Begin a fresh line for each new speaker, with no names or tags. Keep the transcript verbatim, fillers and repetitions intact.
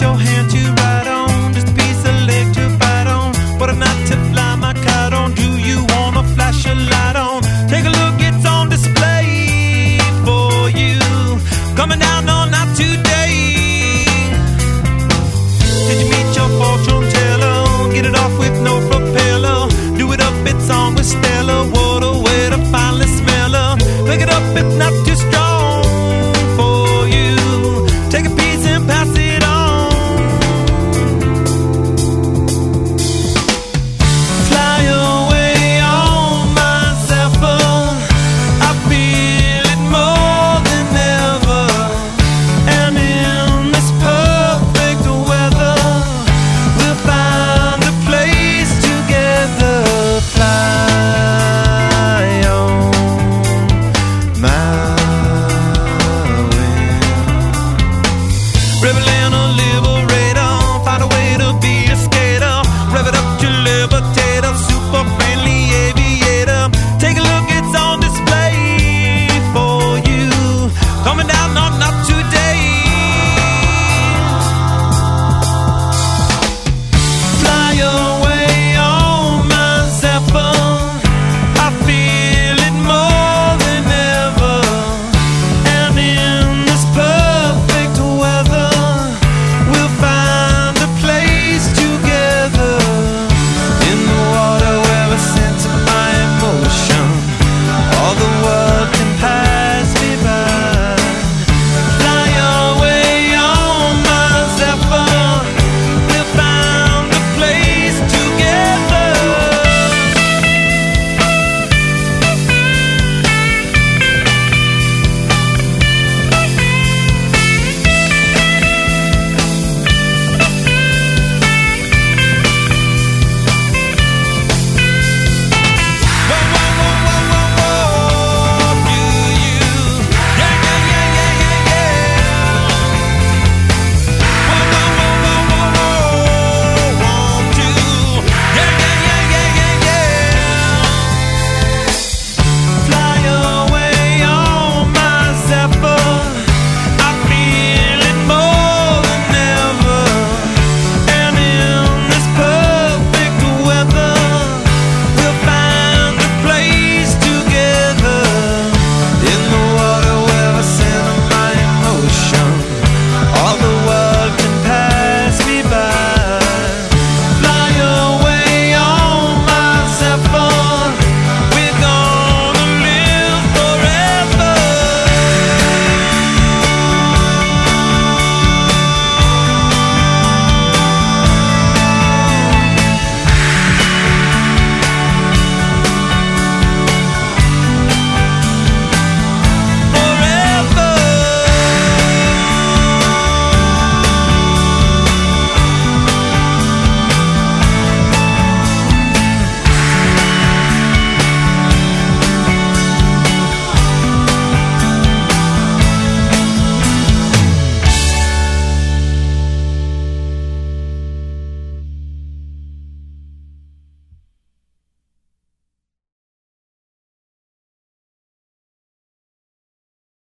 your hand to ride on, just a piece of leg to bite on. What a night to fly my kite on. Do you wanna flash a light on? Take a look, it's on display for you. Coming down all night today. Did you meet your fortune teller? Get it off with no propeller. Do it up, it's on with Stella. What a way to finally smell her. Pick it up, it's not too strong for you. Take a piece and pass it on. Fly away on my Zephyr. I feel it more than ever. And in this perfect weather, we'll find a place together. Fly on my way. Rebelling